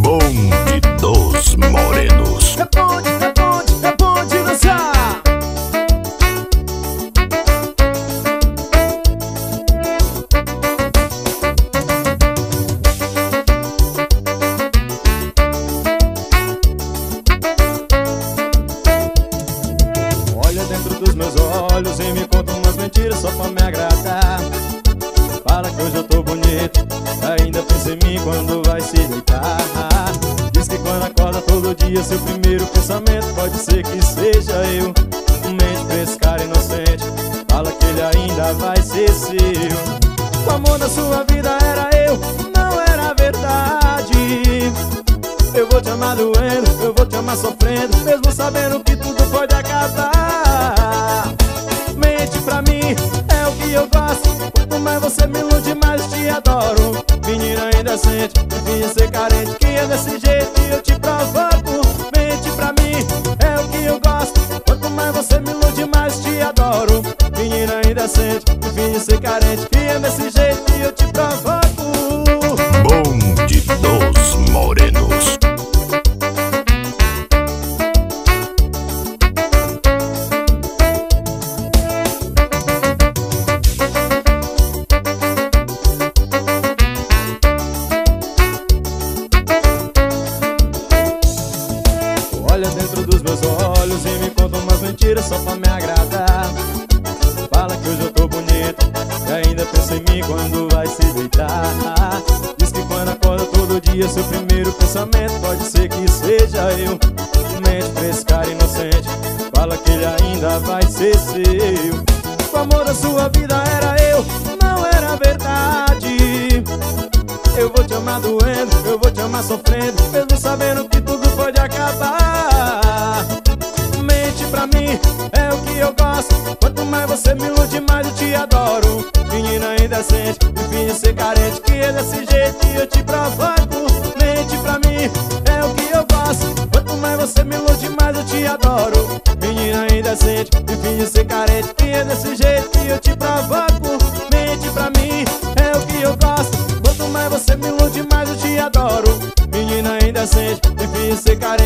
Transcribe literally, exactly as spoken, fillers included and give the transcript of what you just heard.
Bonde dos Morenos. É bonde, é bonde, é bonde dançar. Olha dentro dos meus olhos e me conta umas mentiras só pra me agradar. Fala que hoje eu tô bonito, ainda pensa em mim quando vai se deitar. Diz que quando acorda todo dia seu primeiro pensamento pode ser que seja eu. Mente pra esse cara inocente, fala que ele ainda vai ser seu. O amor na sua vida era eu, não era verdade. Eu vou te amar doendo, eu vou te amar sofrendo, mesmo sabendo que tudo pode acabar. Mente pra mim, é o que eu gosto. Quanto mais você me ilude, mais te adoro. Menina indecente, finge ser carente, que é desse jeito que eu te provoco. Mente pra mim, é o que eu gosto. Quanto mais você me ilude, mais te adoro. Menina indecente, finge ser carente, que é desse jeito que eu te provoco. Bonde dos Morenos. Olha dentro dos meus olhos e me conta umas mentiras só pra me agradar. Fala que hoje eu tô bonito e ainda pensa em mim quando vai se deitar. Diz que quando acorda todo dia seu primeiro pensamento pode ser que seja eu. Mente pra esse cara inocente, fala que ele ainda vai ser seu. O amor da sua vida era eu, não era verdade. Eu vou te amar doendo, eu vou te amar sofrendo, mesmo sabendo que tudo pode acabar. Mente pra mim, é o que eu gosto. Quanto mais você me ilude, mais eu te adoro. Menina indecente, e finge ser carente, que é desse jeito que eu te provoco. Mente pra mim, é o que eu gosto. Quanto mais você me ilude, mais eu te adoro. Menina indecente, e finge ser carente, que é desse jeito que eu te provoco. Mente pra mim, é o que eu gosto. Quanto mais você me ilude, mais eu te adoro. Menina indecente, e finge ser carente.